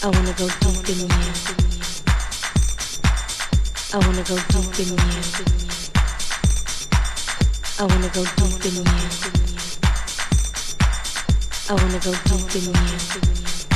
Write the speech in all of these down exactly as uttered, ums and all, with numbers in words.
I wanna go deep in you. I wanna go deep in you. I wanna go deep in you. I wanna go deep in you.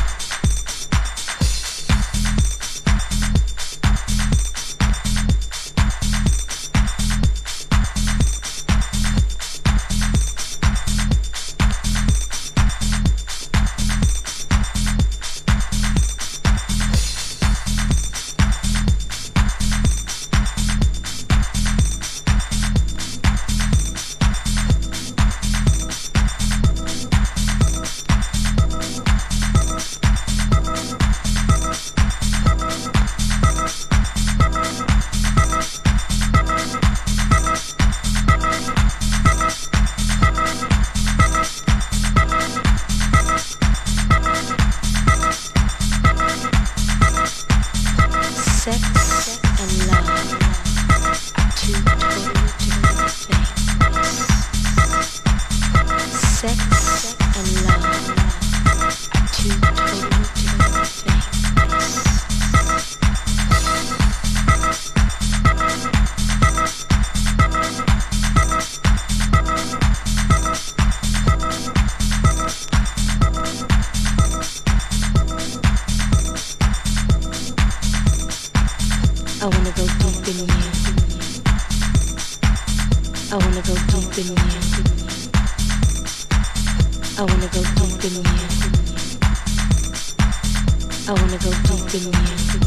I wanna go deep in you. I wanna go deep in you. I wanna go deep in you. I wanna go deep in you.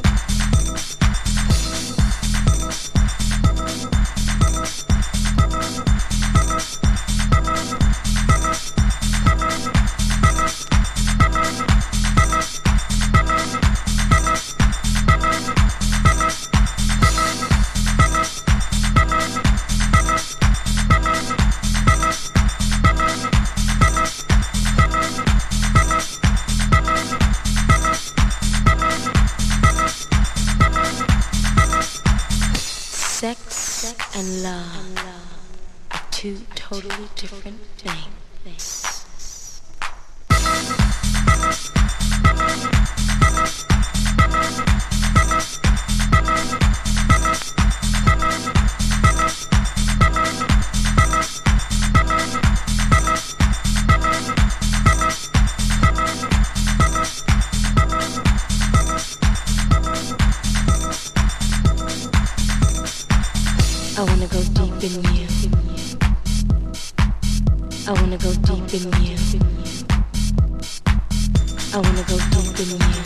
Sex and love are two totally different things. I wanna go deep in you. I wanna go deep in you. I wanna go deep in you.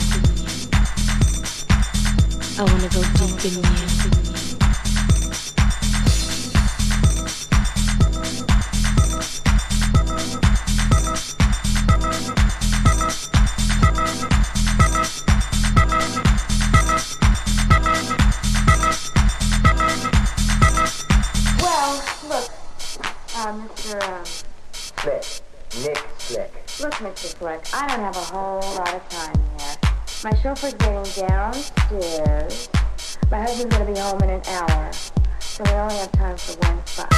I wanna go deep in you. Mister Um, Slick. Nick Slick. Look, Mister Slick, I don't have a whole lot of time here. My chauffeur's getting downstairs. My husband's gonna be home in an hour. So we only have time for one spot.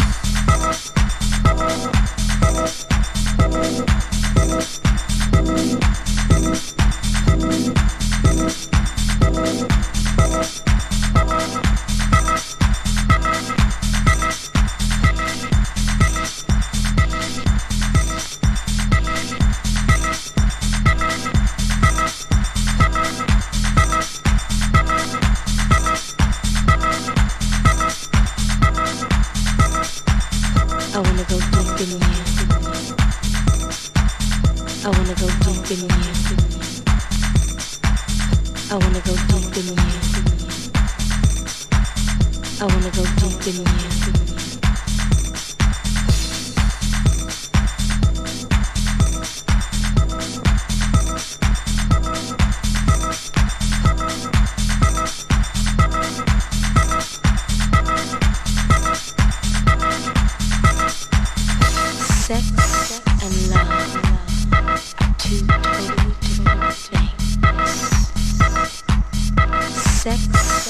I wanna go deep in you. I wanna go deep in you. I wanna go deep in you. I wanna go deep in you. Sex and love are two totally different things. Sex